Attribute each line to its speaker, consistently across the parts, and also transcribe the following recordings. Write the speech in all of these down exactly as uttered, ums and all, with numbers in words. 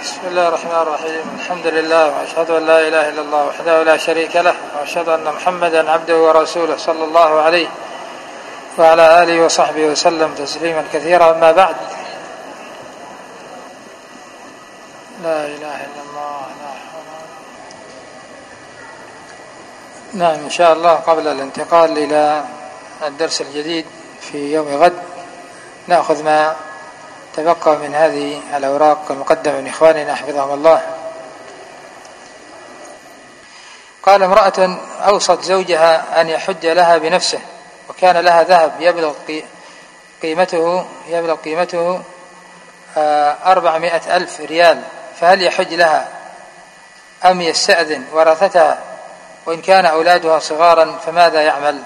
Speaker 1: بسم الله الرحمن الرحيم. الحمد لله وأشهد أن لا إله إلا الله وحده لا شريك له، وأشهد أن محمدا عبده ورسوله صلى الله عليه وعلى آله وصحبه وسلم تسليما كثيرا. أما بعد، لا إله إلا الله. نعم، إن شاء الله قبل الانتقال إلى الدرس الجديد في يوم غد نأخذ ما تبقى من هذه الأوراق المقدمة من إخواننا حفظهم الله. قال: امرأة أوصت زوجها أن يحج لها بنفسه، وكان لها ذهب يبلغ قيمته يبلغ قيمته أربعمائة ألف ريال، فهل يحج لها أم يستأذن ورثتها؟ وإن كان أولادها صغارا فماذا يعمل؟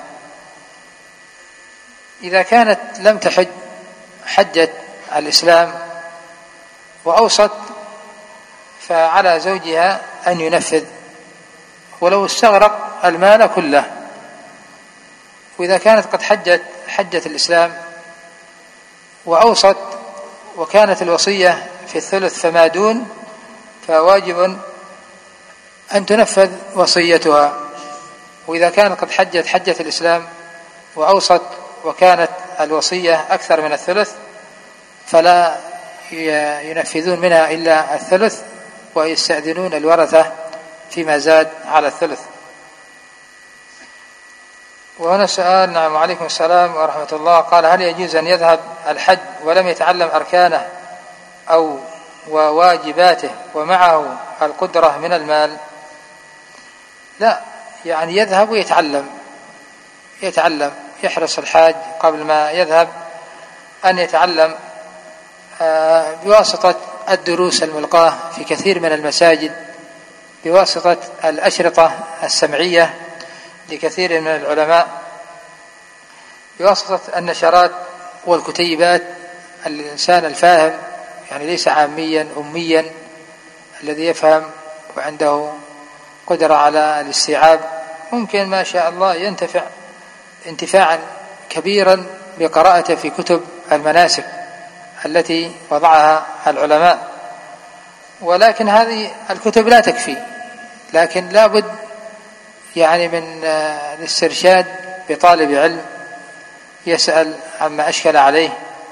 Speaker 1: إذا كانت لم تحج حجة الإسلام وأوصت، فعلى زوجها أن ينفذ ولو استغرق المال كله. وإذا كانت قد حجت حجة الإسلام وأوصت وكانت الوصية في الثلث فما دون، فواجب أن تنفذ وصيتها. وإذا كانت قد حجت حجة الإسلام وأوصت وكانت الوصية أكثر من الثلث، فلا ينفذون منها إلا الثلث، ويستأذنون الورثة فيما زاد على الثلث. وهنا سؤال. نعم، وعليكم السلام ورحمة الله. قال: هل يجوز أن يذهب الحج ولم يتعلم أركانه أو وواجباته ومعه القدرة من المال؟ لا، يعني يذهب ويتعلم يتعلم يحرص الحاج قبل ما يذهب أن يتعلم بواسطة الدروس الملقاة في كثير من المساجد، بواسطة الأشرطة السمعية لكثير من العلماء، بواسطة النشرات والكتيبات. الإنسان الفاهم، يعني ليس عاميا أميا، الذي يفهم وعنده قدرة على الاستيعاب، ممكن ما شاء الله ينتفع انتفاعا كبيرا بقراءته في كتب المناسك التي وضعها العلماء. ولكن هذه الكتب لا تكفي، لكن لا بد يعني من الاسترشاد بطالب علم يسأل عما أشكل عليه.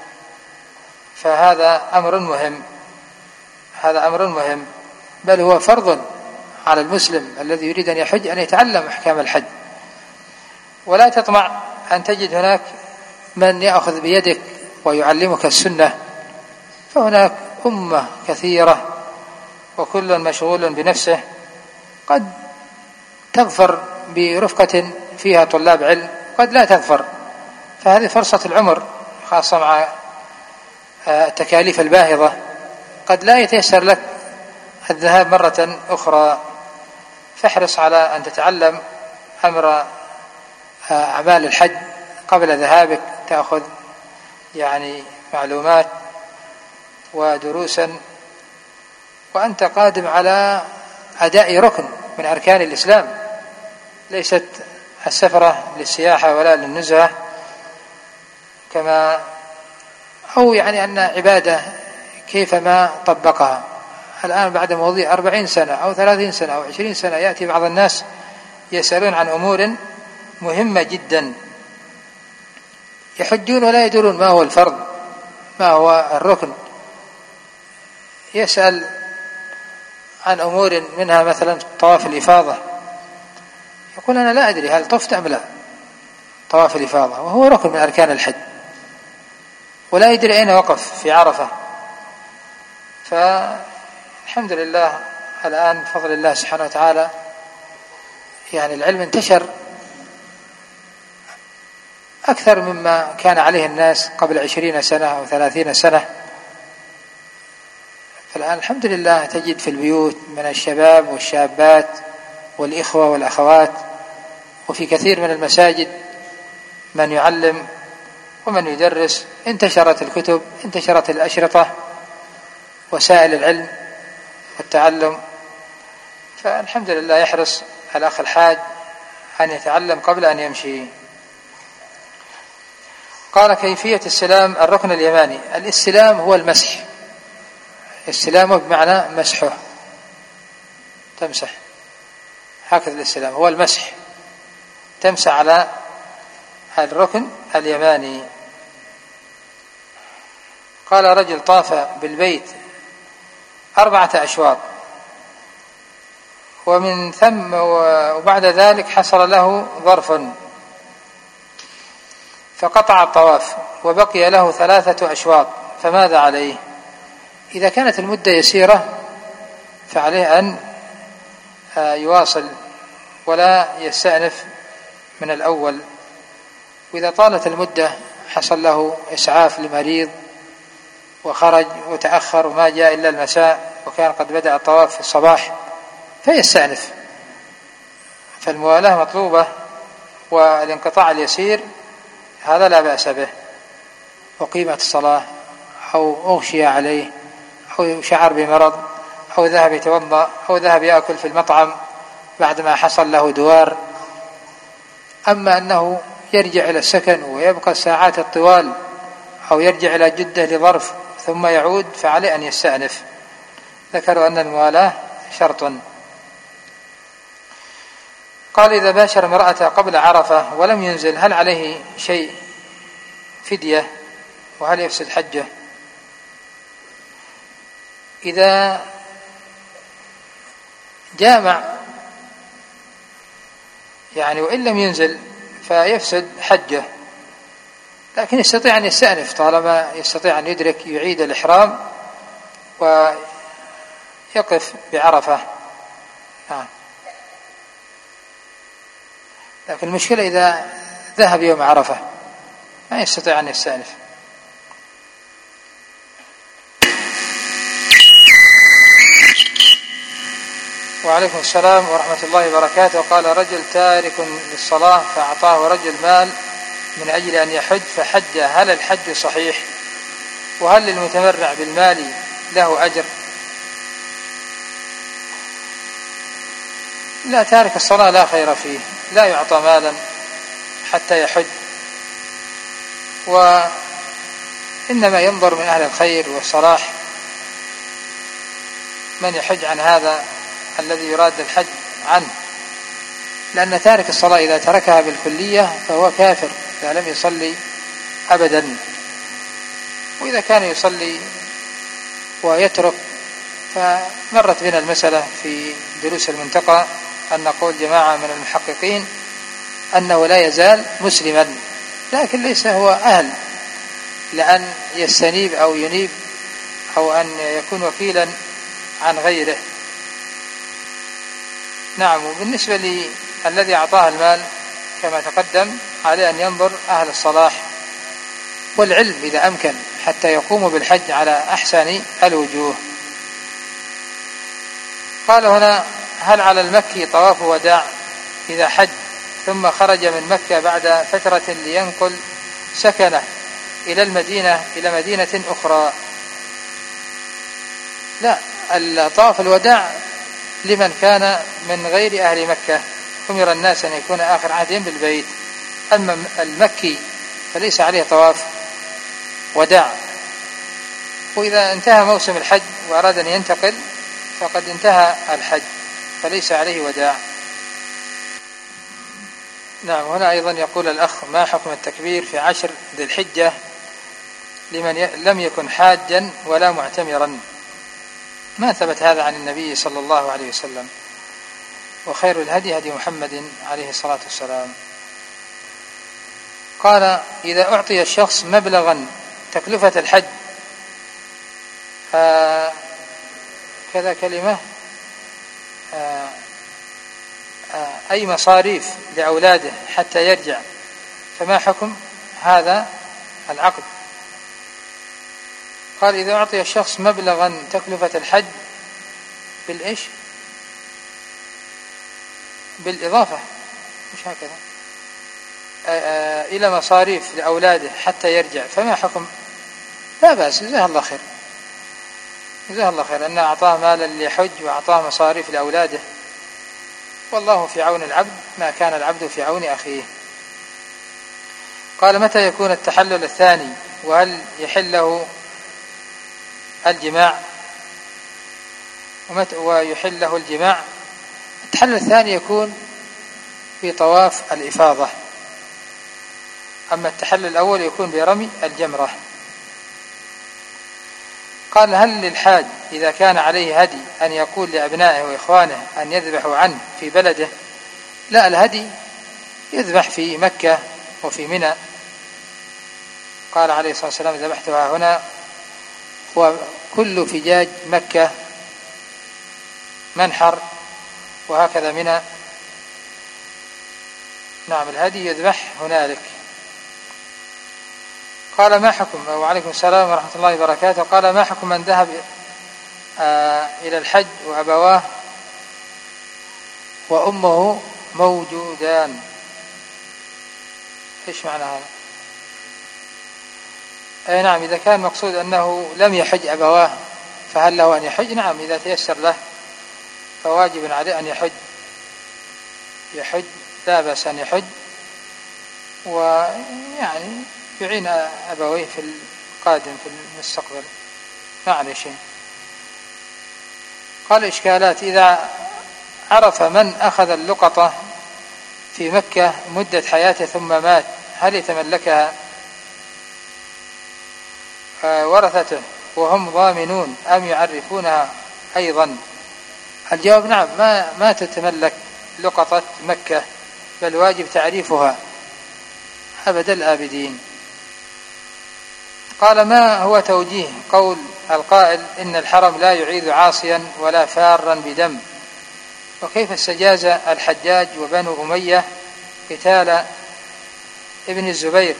Speaker 1: فهذا أمر مهم هذا أمر مهم بل هو فرض على المسلم الذي يريد أن يحج أن يتعلم أحكام الحج. ولا تطمع أن تجد هناك من يأخذ بيدك ويعلمك السنة، فهناك أمة كثيرة وكل مشغول بنفسه، قد تظفر برفقة فيها طلاب علم، قد لا تظفر. فهذه فرصة العمر، خاصة مع التكاليف الباهظة، قد لا يتيسر لك الذهاب مرة أخرى. فاحرص على أن تتعلم أمر أعمال الحج قبل ذهابك، تأخذ يعني معلومات ودروسا، وأنت قادم على أداء ركن من أركان الإسلام، ليست السفرة للسياحة ولا للنزهة، كما أو يعني أن عبادة كيفما طبقها. الآن بعد مضي أربعين سنة أو ثلاثين سنة أو عشرين سنة يأتي بعض الناس يسألون عن أمور مهمة جدا، يحجون ولا يدرون ما هو الفرض، ما هو الركن. يسأل عن أمور منها مثلا طواف الإفاضة، يقول: أنا لا أدري هل طفت أم لا طواف الإفاضة، وهو ركن من أركان الحج، ولا يدري أين وقف في عرفة. فالحمد لله الآن بفضل الله سبحانه وتعالى يعني العلم انتشر أكثر مما كان عليه الناس قبل عشرين سنة أو ثلاثين سنة. فالآن الحمد لله تجد في البيوت من الشباب والشابات والإخوة والأخوات، وفي كثير من المساجد من يعلم ومن يدرس. انتشرت الكتب، انتشرت الأشرطة، وسائل العلم والتعلم. فالحمد لله يحرص الأخ الحاج أن يتعلم قبل أن يمشي. قال: كيفية استلام الركن اليماني؟ الاستلام هو المسح، استلامه بمعنى مسحه، تمسح، هكذا الاستلام هو المسح، تمسح على الركن اليماني. قال رجل طاف بالبيت أربعة أشواط ومن ثم وبعد ذلك حصل له ظرف فقطع الطواف وبقي له ثلاثة أشواط، فماذا عليه؟ إذا كانت المدة يسيرة فعليه أن يواصل ولا يستأنف من الأول، وإذا طالت المدة حصل له إسعاف لمريض وخرج وتأخر وما جاء إلا المساء وكان قد بدأ الطواف في الصباح فيستأنف. فالموالاة مطلوبة، والانقطاع اليسير هذا لا بأس به. وقيمة الصلاة أو أغشي عليه أو شعر بمرض أو ذهب يتوضأ أو ذهب يأكل في المطعم بعدما حصل له دوار. أما أنه يرجع إلى السكن ويبقى الساعات الطوال أو يرجع إلى جدة لظرف ثم يعود فعليه أن يستأنف. ذكروا أن الموالاة شرط. قال إذا باشر امرأته قبل عرفة ولم ينزل هل عليه شيء فدية وهل يفسد حجه؟ إذا جامع يعني وإن لم ينزل فيفسد حجه، لكن يستطيع أن يستأنف طالما يستطيع أن يدرك يعيد الإحرام ويقف بعرفة. آه. لكن المشكلة إذا ذهب يوم عرفة ما يستطيع أن يستأنف. وعليكم السلام ورحمة الله وبركاته. قال رجل تارك للصلاة فأعطاه رجل مال من أجل أن يحج فحج، هل الحج صحيح؟ وهل للمتمرع بالمال له أجر؟ لا، تارك الصلاة لا خير فيه، لا يعطى مالا حتى يحج، وإنما ينظر من أهل الخير والصلاح من يحج عن هذا الذي يراد الحج عنه، لأن تارك الصلاة إذا تركها بالكلية فهو كافر إذا لم يصلي أبدا. وإذا كان يصلي ويترك فمرت بنا المسألة في دروس المنتقى أن نقول جماعة من المحققين أنه لا يزال مسلما، لكن ليس هو أهل لأن يستنيب أو ينيب أو أن يكون وكيلا عن غيره. نعم. وبالنسبة للذي أعطاه المال كما تقدم عليه أن ينظر أهل الصلاح والعلم إذا أمكن حتى يقوموا بالحج على أحسن الوجوه. قال هنا هل على المكي طواف وداع إذا حج ثم خرج من مكة بعد فترة لينقل سكنه إلى المدينة إلى مدينة أخرى؟ لا، الطواف الوداع لمن كان من غير أهل مكة، أمر الناس أن يكون آخر عهدهم بالبيت. أما المكي فليس عليه طواف وداع، وإذا انتهى موسم الحج وأراد أن ينتقل فقد انتهى الحج فليس عليه وداع. نعم. هنا أيضا يقول الأخ ما حكم التكبير في عشر ذي الحجة لمن لم يكن حاجا ولا معتمرا؟ ما ثبت هذا عن النبي صلى الله عليه وسلم، وخير الهدي هدي محمد عليه الصلاة والسلام. قال إذا أعطي الشخص مبلغا تكلفة الحج آه كذا كلمة آه آه أي مصاريف لأولاده حتى يرجع، فما حكم هذا العقد؟ قال إذا أعطي الشخص مبلغا تكلفة الحج بالإيش؟ بالإضافة، مش هكذا، إلى مصاريف لأولاده حتى يرجع، فما حكم؟ لا بأس، جزاه الله خير، جزاه الله خير أن أعطاه مالا ليحج وأعطاه مصاريف لأولاده، والله في عون العبد ما كان العبد في عون أخيه. قال متى يكون التحلل الثاني، وهل يحل له الجماع؟ ويحل له الجماع. التحلل الثاني يكون في طواف الإفاضة، أما التحلل الأول يكون برمي الجمرة. قال: هل للحاج إذا كان عليه هدي أن يقول لأبنائه وإخوانه أن يذبحوا عنه في بلده؟ لا، الهدي يذبح في مكة وفي منى. قال عليه الصلاة والسلام: ذبحتها هنا، وكل فجاج مكة منحر، وهكذا منى. نعم، الهدي يذبح هنالك. قال: ما حكم وعليكم السلام ورحمة الله وبركاته. قال: ما حكم من ذهب آه إلى الحج وأبواه وأمه موجودان؟ إيش معنى هذا؟ أي نعم، إذا كان مقصود أنه لم يحج أبواه فهل له أن يحج؟ نعم، إذا تيسر له فواجب عليه أن يحج يحج لا بأس أن يحج، ويعني يعين أبويه في القادم في المستقبل، ما عليه شيء. قال: إشكالات: إذا عرف من أخذ اللقطة في مكة مدة حياته ثم مات، هل يتملكها ورثته وهم ضامنون أم يعرفونها أيضا؟ الجواب: نعم، ما ما تتملك لقطة مكة، بل واجب تعريفها أبد الآبدين. قال: ما هو توجيه قول القائل إن الحرم لا يعيد عاصيا ولا فارا بدم؟ وكيف استجاز الحجاج وبنو أمية قتال ابن الزبير؟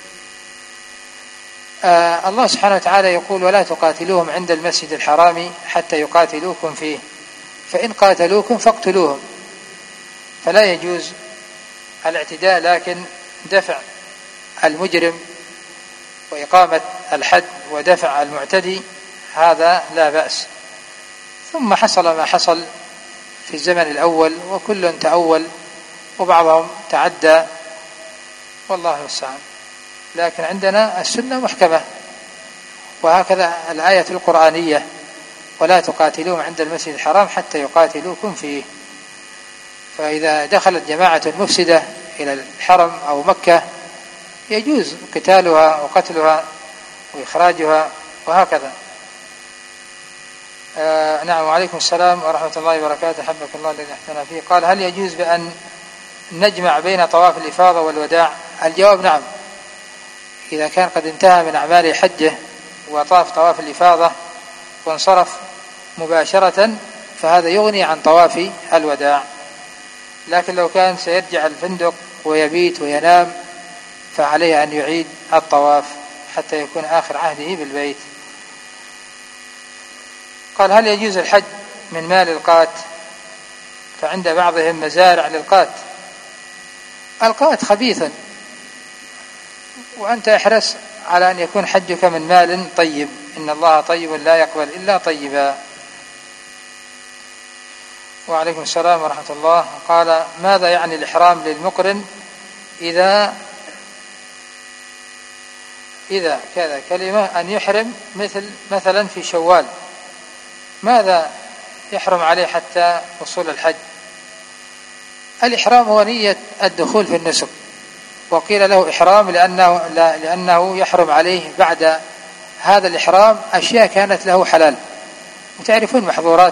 Speaker 1: آه الله سبحانه وتعالى يقول: ولا تقاتلوهم عند المسجد الحرام حتى يقاتلوكم فيه، فإن قاتلوكم فاقتلوهم. فلا يجوز الاعتداء، لكن دفع المجرم وإقامة الحد ودفع المعتدي هذا لا بأس. ثم حصل ما حصل في الزمن الأول، وكل تأول وبعضهم تعدى، والله المستعان. لكن عندنا السنة محكمة، وهكذا الآية القرآنية: ولا تقاتلوهم عند المسجد الحرام حتى يقاتلوكم فيه. فإذا دخلت جماعة مفسدة إلى الحرم أو مكة يجوز قتالها وقتلها وإخراجها، وهكذا. آه نعم، وعليكم السلام ورحمة الله وبركاته، حبك الله الذي أحسن فيه. قال: هل يجوز بأن نجمع بين طواف الإفاضة والوداع؟ الجواب: نعم، إذا كان قد انتهى من أعمال حجه وطاف طواف الإفاضة وانصرف مباشرة فهذا يغني عن طواف الوداع. لكن لو كان سيرجع الفندق ويبيت وينام فعليه أن يعيد الطواف حتى يكون آخر عهده بالبيت. قال: هل يجوز الحج من مال القات؟ فعند بعضهم مزارع للقات. القات خبيث، وأنت احرص على أن يكون حجك من مال طيب، إن الله طيب لا يقبل إلا طيبا. وعليكم السلام ورحمة الله. قال: ماذا يعني الإحرام للمقرن إذا إذا كذا كلمة أن يحرم مثل مثلا في شوال، ماذا يحرم عليه حتى وصول الحج؟ الإحرام هو نية الدخول في النسك، وقيل له إحرام لأنه, لأنه يحرم عليه بعد هذا الإحرام أشياء كانت له حلال. وتعرفون محظورات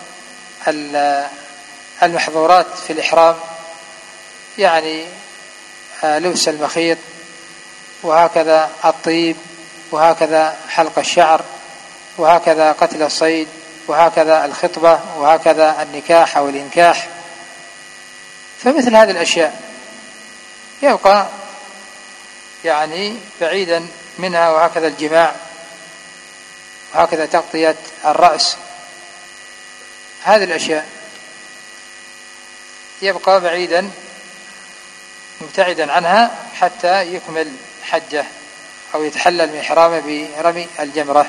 Speaker 1: المحظورات في الإحرام، يعني لبس المخيط، وهكذا الطيب، وهكذا حلق الشعر، وهكذا قتل الصيد، وهكذا الخطبة، وهكذا النكاح أو الإنكاح. فمثل هذه الأشياء يبقى يعني بعيدا منها، وهكذا الجماع، وهكذا تغطية الرأس. هذه الأشياء يبقى بعيدا مبتعدا عنها حتى يكمل حجه أو يتحلل من إحرامه برمي الجمرة.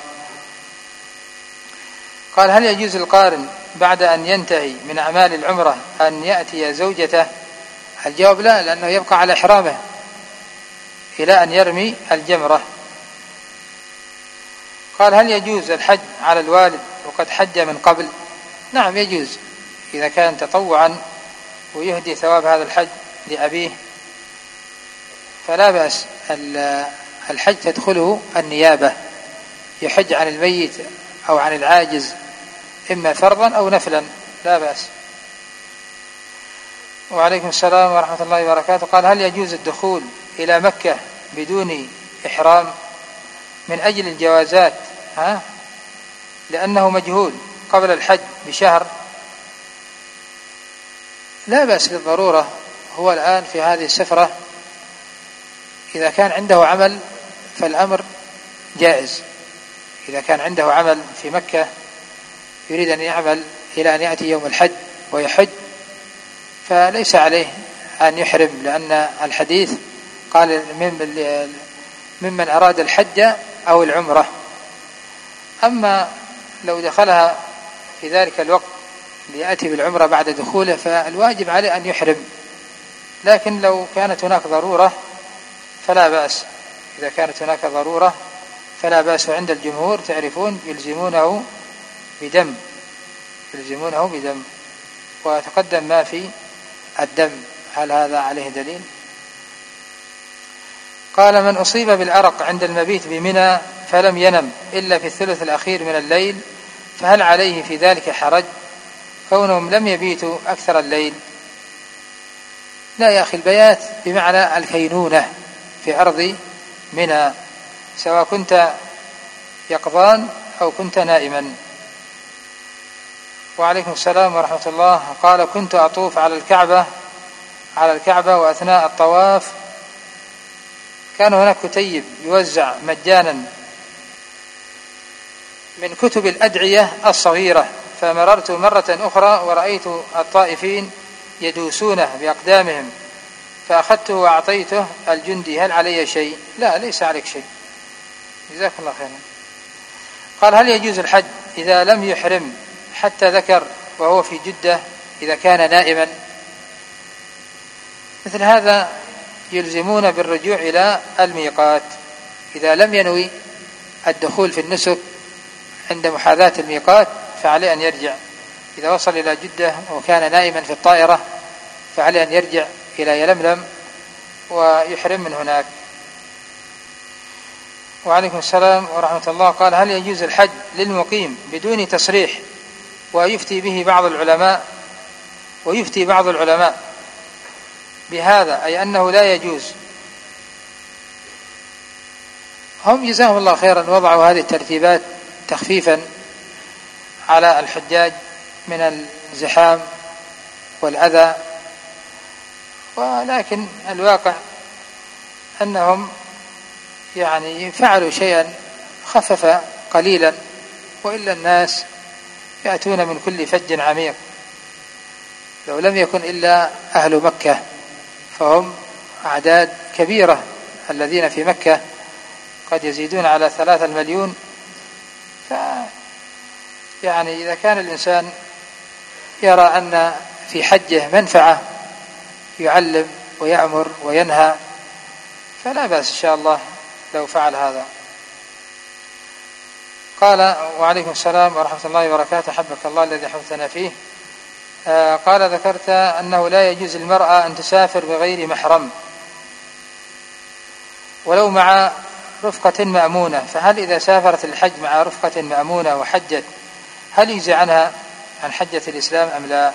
Speaker 1: قال: هل يجوز القارن بعد أن ينتهي من أعمال العمرة أن يأتي زوجته؟ الجواب: لا، لأنه يبقى على إحرامه إلى أن يرمي الجمرة. قال: هل يجوز الحج على الوالد وقد حج من قبل؟ نعم يجوز إذا كان تطوعا ويهدي ثواب هذا الحج لأبيه فلا بأس. الحج تدخله النيابة، يحج عن الميت أو عن العاجز إما فرضا أو نفلا، لا بأس. وعليكم السلام ورحمة الله وبركاته. قال: هل يجوز الدخول إلى مكة بدون إحرام من أجل الجوازات ها؟ لأنه مجهول قبل الحج بشهر؟ لا بأس للضرورة. هو الآن في هذه السفرة إذا كان عنده عمل فالأمر جائز. إذا كان عنده عمل في مكة يريد أن يعمل إلى أن يأتي يوم الحج ويحج فليس عليه أن يحرم، لأن الحديث قال ممن أراد الحج أو العمرة. أما لو دخلها في ذلك الوقت ليأتي بالعمرة بعد دخوله فالواجب عليه أن يحرم، لكن لو كانت هناك ضرورة فلا بأس. إذا كانت هناك ضرورة فلا بأس. عند الجمهور تعرفون يلزمونه بدم، يلزمونه بدم، وتقدم ما في الدم. هل هذا عليه دليل؟ قال: من أصيب بالعرق عند المبيت بمنى فلم ينم إلا في الثلث الأخير من الليل فهل عليه في ذلك حرج كونهم لم يبيتوا أكثر الليل؟ لا يا أخي، البيات بمعنى الكينونة في أرض منى، سواء كنت يقظان أو كنت نائما. وعليكم السلام ورحمة الله. قال: كنت أطوف على الكعبة على الكعبة وأثناء الطواف كان هناك كتيب يوزع مجانا من كتب الأدعية الصغيرة، فمررت مرة أخرى ورأيت الطائفين يدوسونه بأقدامهم فأخذته وأعطيته الجندي، هل علي شيء؟ لا، ليس عليك شيء، جزاك الله خيرا. قال: هل يجوز الحج إذا لم يحرم حتى ذكر وهو في جدة إذا كان نائما؟ مثل هذا يلزمون بالرجوع إلى الميقات. إذا لم ينوي الدخول في النسك عند محاذاة الميقات فعليه أن يرجع. إذا وصل إلى جدة وكان نائما في الطائرة فعليه أن يرجع إلى يلملم ويحرم من هناك. وعليكم السلام ورحمة الله. قال: هل يجوز الحج للمقيم بدون تصريح ويفتي به بعض العلماء ويفتي بعض العلماء بهذا، أي أنه لا يجوز؟ هم جزاهم الله خيرا وضعوا هذه الترتيبات تخفيفا على الحجاج من الزحام والأذى، ولكن الواقع أنهم يعني فعلوا شيئا خفف قليلا، وإلا الناس يأتون من كل فج عميق. لو لم يكن إلا أهل مكة فهم أعداد كبيرة، الذين في مكة قد يزيدون على ثلاثة مليون. ف يعني إذا كان الإنسان يرى أن في حجه منفعة يعلم ويأمر وينهى فلا بأس إن شاء الله لو فعل هذا. قال: وعليكم السلام ورحمة الله وبركاته، حبك الله الذي حفظنا فيه. آه قال: ذكرت أنه لا يجوز المرأة أن تسافر بغير محرم ولو مع رفقة مأمونة، فهل إذا سافرت الحج مع رفقة مأمونة وحجت هل يجزي عنها عن حجة الإسلام أم لا؟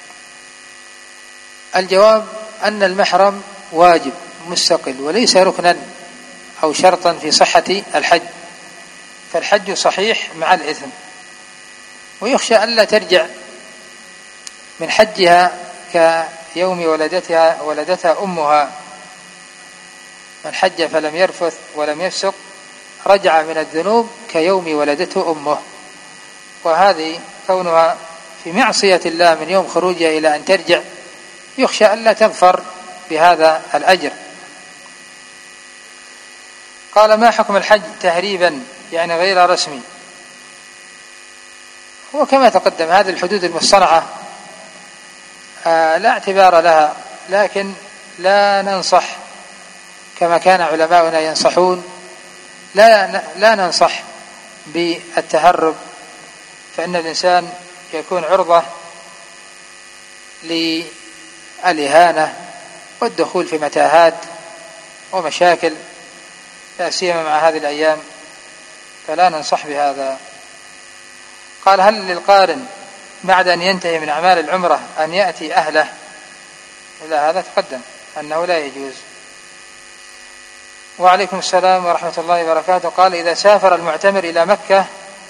Speaker 1: الجواب أن المحرم واجب مستقل وليس ركنا أو شرطا في صحة الحج، فالحج صحيح مع الإثم، ويخشى ألا ترجع من حجها كيوم ولدتها ولدتها أمها. من حج فلم يرفث ولم يفسق رجع من الذنوب كيوم ولدته أمه، وهذه كونها في معصية الله من يوم خروجها إلى أن ترجع يخشى ألا تظفر بهذا الأجر. قال: ما حكم الحج تهريبا يعني غير رسمي؟ هو كما تقدم هذه الحدود المصطنعة آه لا اعتبار لها، لكن لا ننصح كما كان علماؤنا ينصحون، لا لا ننصح بالتهرب، فإن الإنسان يكون عرضة للإهانة والدخول في متاهات ومشاكل، لا سيما مع هذه الأيام، فلا ننصح بهذا. قال: هل للقارن بعد أن ينتهي من أعمال العمرة أن يأتي أهله؟ إلى هذا تقدم أنه لا يجوز. وعليكم السلام ورحمة الله وبركاته. قال: إذا سافر المعتمر إلى مكة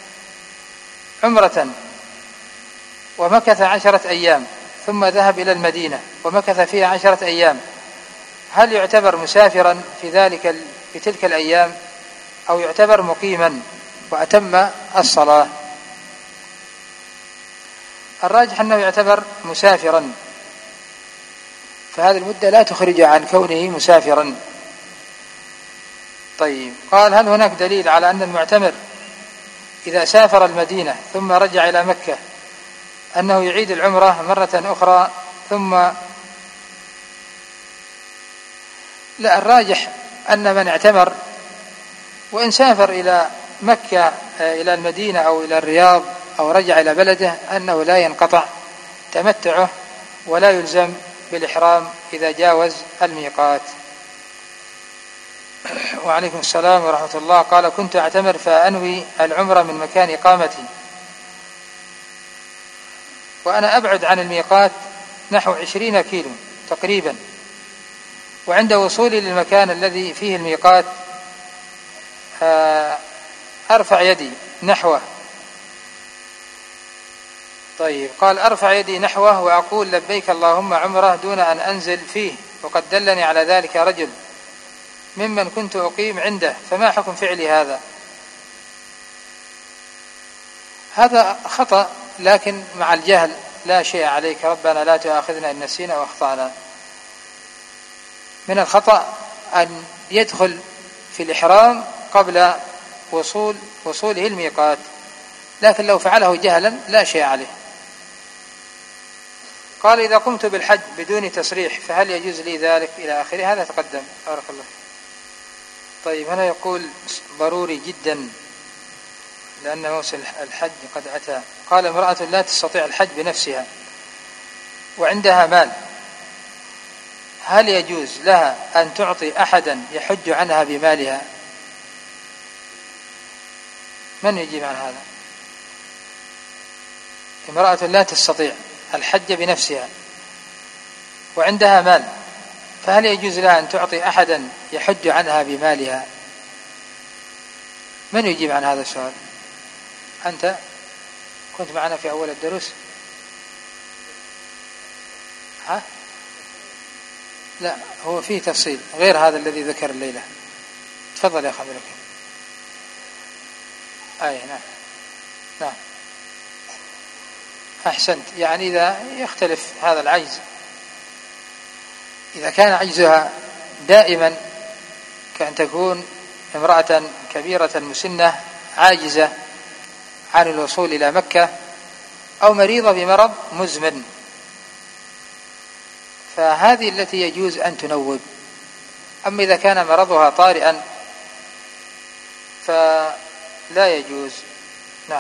Speaker 1: عمرة ومكث عشرة أيام ثم ذهب إلى المدينة ومكث فيها عشرة أيام، هل يعتبر مسافرا في ذلك في تلك الأيام أو يعتبر مقيما وأتم الصلاة؟ الراجح أنه يعتبر مسافرا، فهذه المدة لا تخرج عن كونه مسافرا. طيب، قال: هل هناك دليل على أن المعتمر إذا سافر المدينة ثم رجع إلى مكة أنه يعيد العمرة مرة أخرى ثم؟ لا، الراجح أن من اعتمر وإن سافر إلى مكة إلى المدينة أو إلى الرياض أو رجع إلى بلده أنه لا ينقطع تمتعه ولا يلزم بالإحرام إذا جاوز الميقات. وعليكم السلام ورحمة الله. قال: كنت أعتمر فأنوي العمرة من مكان إقامتي وأنا أبعد عن الميقات نحو عشرين كيلو تقريبا، وعند وصولي للمكان الذي فيه الميقات أرفع يدي نحوه. طيب، قال: أرفع يدي نحوه وأقول لبيك اللهم عمره دون أن أنزل فيه، وقد دلني على ذلك رجل ممن كنت أقيم عنده، فما حكم فعلي هذا؟ هذا خطأ، لكن مع الجهل لا شيء عليك، ربنا لا تؤاخذنا إن نسينا وأخطأنا. من الخطأ أن يدخل في الإحرام قبل وصول وصوله الميقات، لكن لو فعله جهلا لا شيء عليه. قال: إذا قمت بالحج بدون تصريح فهل يجوز لي ذلك؟ إلى آخره. هذا تقدم، بارك الله. طيب، هنا يقول: ضروري جدا لأن موسم الحج قد أتى. قال: امرأة لا تستطيع الحج بنفسها وعندها مال، هل يجوز لها أن تعطي أحدا يحج عنها بمالها؟ من يجيب عن هذا؟ امرأة لا تستطيع الحج بنفسها وعندها مال، فهل يجوز لها أن تعطي أحدا يحج عنها بمالها؟ من يجيب عن هذا السؤال؟ أنت كنت معنا في أول الدروس؟ ها؟ لا، هو فيه تفصيل غير هذا الذي ذكر الليلة. تفضل يا خبرك. أي نعم نعم، أحسنت. يعني إذا يختلف هذا العجز، إذا كان عجزها دائما كأن تكون امرأة كبيرة مسنة عاجزة عن الوصول إلى مكة، أو مريضة بمرض مزمن، فهذه التي يجوز أن تنوب. أما إذا كان مرضها طارئا فلا يجوز. نعم.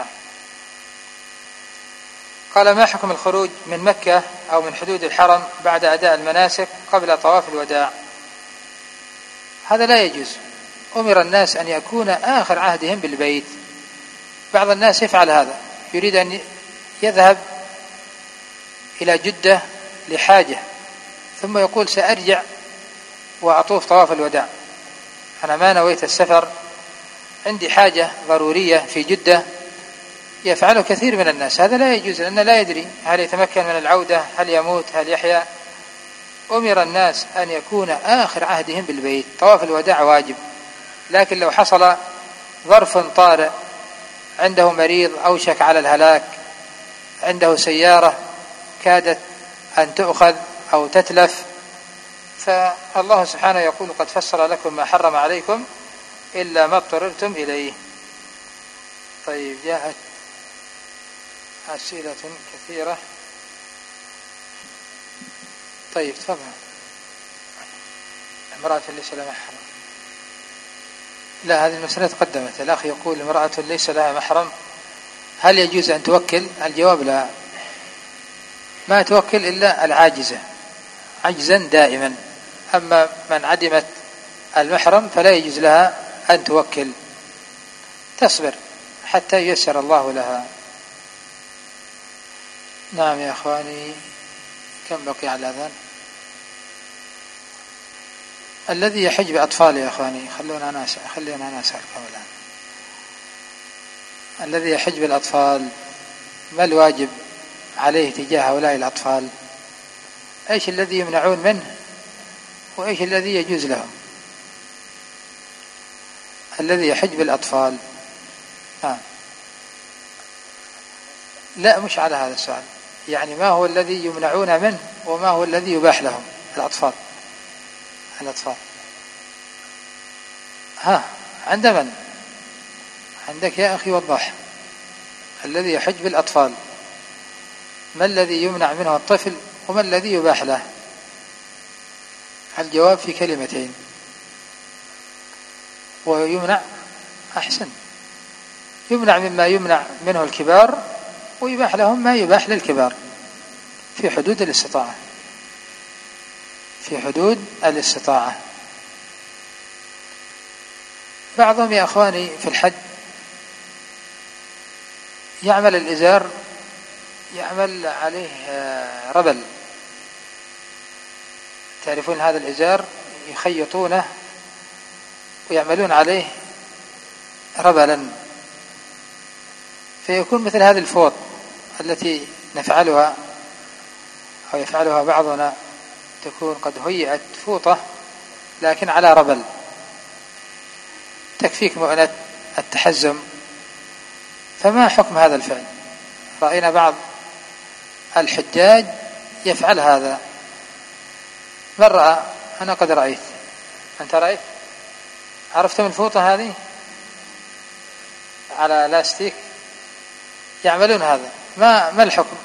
Speaker 1: قال: ما حكم الخروج من مكة أو من حدود الحرم بعد أداء المناسك قبل طواف الوداع؟ هذا لا يجوز. أمر الناس أن يكون آخر عهدهم بالبيت. بعض الناس يفعل هذا، يريد أن يذهب إلى جدة لحاجة ثم يقول سأرجع وأطوف طواف الوداع، أنا ما نويت السفر، عندي حاجة ضرورية في جدة. يفعله كثير من الناس. هذا لا يجوز، لأنه لا يدري هل يتمكن من العودة، هل يموت، هل يحيا. أمر الناس أن يكون آخر عهدهم بالبيت. طواف الوداع واجب، لكن لو حصل ظرف طارئ، عنده مريض أوشك على الهلاك، عنده سيارة كادت أن تؤخذ أو تتلف، فالله سبحانه يقول: قد فسر لكم ما حرم عليكم إلا ما اضطررتم إليه. طيب، جاءت أسئلة كثيرة. طيب، تفضل. امرأة ليس لها محرم. لا، هذه المسألة تقدمت. الأخ يقول: امرأة ليس لها محرم هل يجوز أن توكل؟ الجواب لا، ما توكل إلا العاجزة عجزا دائما. أما من عدمت المحرم فلا يجوز لها أن توكل، تصبر حتى ييسر الله لها. نعم يا أخواني، كم بقي على الأذان؟ الذي يحج بأطفاله يا أخواني، خلونا أنا خلينا أنا أسألكم الآن. الذي يحج بالأطفال ما الواجب عليه تجاه هؤلاء الأطفال؟ إيش الذي يمنعون منه وإيش الذي يجوز لهم؟ الذي يحج بالأطفال. آه. لا، مش على هذا السؤال، يعني ما هو الذي يمنعون منه وما هو الذي يباح لهم؟ الأطفال الأطفال ها عند من؟ عندك يا أخي وضح. الذي يحج بالأطفال ما الذي يمنع منه الطفل وما الذي يباح له؟ الجواب في كلمتين. ويمنع أحسن، يمنع مما يمنع منه الكبار ويباح لهم ما يباح للكبار في حدود الاستطاعة، في حدود الاستطاعة. بعضهم يا أخواني في الحج يعمل الإزار يعمل عليه ربل، تعرفون هذا الإزار يخيطونه ويعملون عليه ربلا، فيكون مثل هذه الفوط التي نفعلها أو يفعلها بعضنا، تكون قد هيئت فوطة لكن على ربل، تكفيك مؤنة التحزم. فما حكم هذا الفعل؟ رأينا بعض الحجاج يفعل هذا. من رأى؟ أنا قد رأيت. أنت رأيت؟ عرفتم الفوطة هذه على لاستيك يعملون هذا، ما ما الحكم؟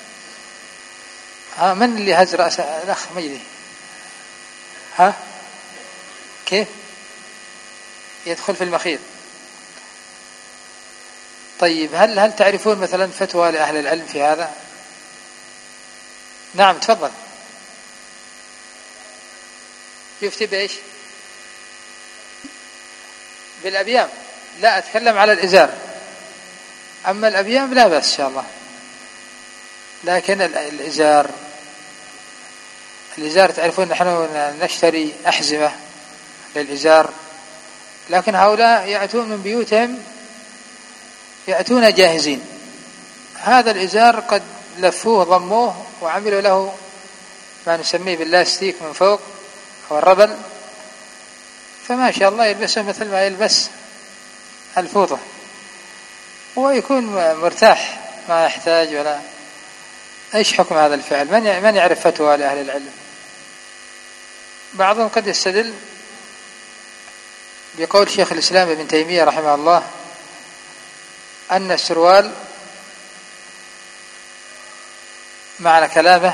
Speaker 1: ها من اللي هز رأس الأخ مجدي؟ ها كيف يدخل في المخيط؟ طيب هل هل تعرفون مثلا فتوى لأهل العلم في هذا؟ نعم تفضل. يفتي بإيش؟ بالأبيام؟ لا، أتكلم على الإزار. أما الأبيام لا بأس إن شاء الله، لكن الإزار الإزار تعرفون نحن نشتري أحزمة للإزار، لكن هؤلاء يأتون من بيوتهم يأتون جاهزين. هذا الإزار قد لفوه ضموه وعملوا له ما نسميه باللاستيك من فوق أو الربل، فما شاء الله يلبسه مثل ما يلبس الفوطة ويكون مرتاح ما يحتاج ولا. ايش حكم هذا الفعل؟ من من يعرف فتوى لأهل العلم؟ بعضهم قد يستدل بقول شيخ الإسلام ابن تيمية رحمه الله أن السروال معنى كلامه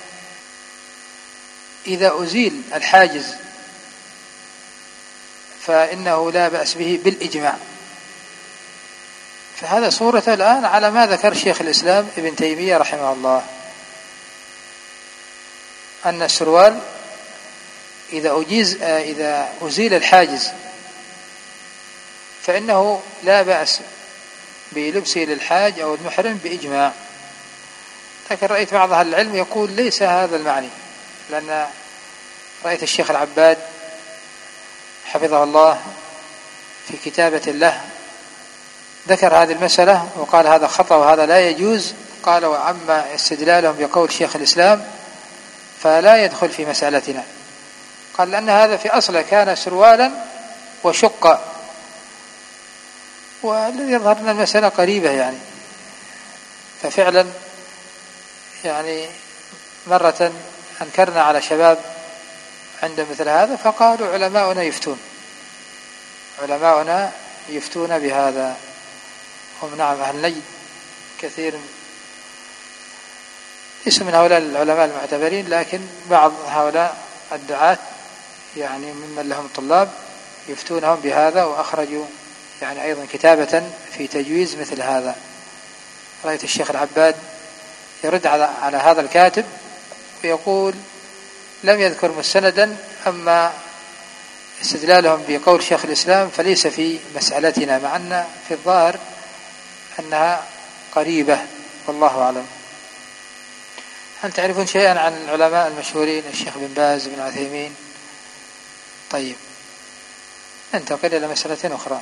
Speaker 1: إذا أزيل الحاجز فإنه لا بأس به بالإجماع. فهذا صورته الآن على ما ذكر شيخ الإسلام ابن تيمية رحمه الله، أن السروال إذا أجيز إذا أزيل الحاجز فإنه لا بأس بلبسه للحاج أو المحرم بإجماع. لكن رأيت بعض أهل العلم يقول ليس هذا المعني، لأن رأيت الشيخ العباد حفظه الله في كتابة له ذكر هذه المسألة وقال هذا خطأ وهذا لا يجوز. قال وعما استدلالهم بقول شيخ الإسلام فلا يدخل في مسألتنا. قال لأن هذا في أصله كان سروالا وشق، والذي يظهر أن المسألة قريبة يعني. ففعلا يعني مرة أنكرنا على شباب عند مثل هذا فقالوا علماؤنا يفتون علماؤنا يفتون بهذا. هم نعم أهل نجد كثير ليسوا من هؤلاء العلماء المعتبرين، لكن بعض هؤلاء الدعاة يعني ممن لهم طلاب يفتونهم بهذا، وأخرجوا يعني أيضا كتابة في تجويز مثل هذا. رأيت الشيخ العباد يرد على هذا الكاتب ويقول لم يذكر مستندا، أما استدلالهم بقول شيخ الإسلام فليس في مسألتنا، مع أن في الظاهر أنها قريبة، والله أعلم. هل تعرفون شيئا عن العلماء المشهورين الشيخ بن باز بن عثيمين؟ طيب ننتقل إلى مسألة أخرى.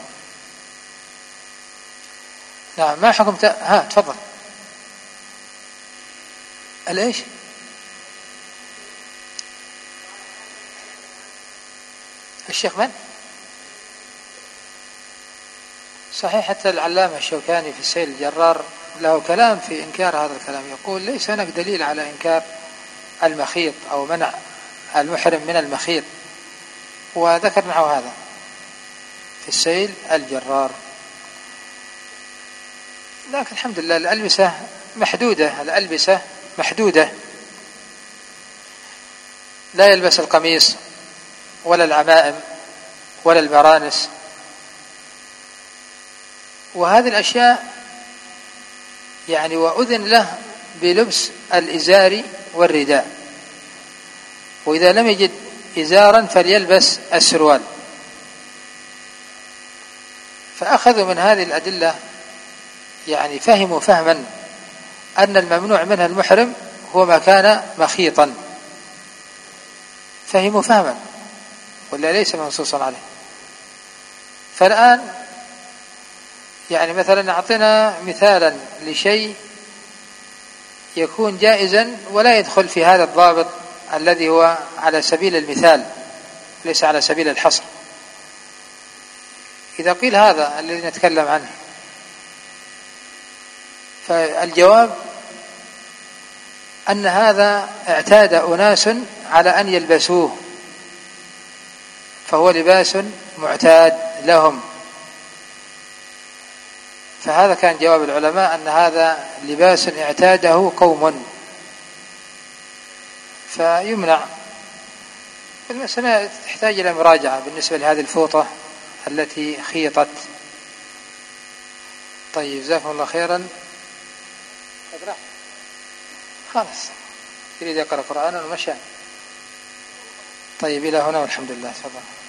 Speaker 1: نعم، ما حكم ت... ها تفضل. الإيش؟ الشيخ من؟ صحيح، حتى العلامة الشوكاني في السيل الجرار له كلام في إنكار هذا الكلام، يقول ليس هناك دليل على إنكار المخيط أو منع المحرم من المخيط، وذكر معه هذا في السيل الجرار. لكن الحمد لله الألبسة محدودة، الألبسة محدودة، لا يلبس القميص ولا العمائم ولا البرانس، وهذه الأشياء يعني وأذن له بلبس الإزار والرداء، وإذا لم يجد إزارا فليلبس السروال. فأخذوا من هذه الأدلة يعني فهموا فهما أن الممنوع منها المحرم هو ما كان مخيطا، فهموا فهما ولا ليس منصوصا عليه. فالآن يعني مثلا أعطينا مثالا لشيء يكون جائزا ولا يدخل في هذا الضابط الذي هو على سبيل المثال ليس على سبيل الحصر. إذا قيل هذا الذي نتكلم عنه، فالجواب أن هذا اعتاد أناس على أن يلبسوه، فهو لباس معتاد لهم. فهذا كان جواب العلماء أن هذا لباس اعتاده قوم، فيمنع. المسألة تحتاج إلى مراجعة بالنسبة لهذه الفوطة التي خيطت. طيب جزاكم الله خيرا. خلاص يريد يقرأ قرآنا ومشى. طيب إلى هنا والحمد لله. تفضل.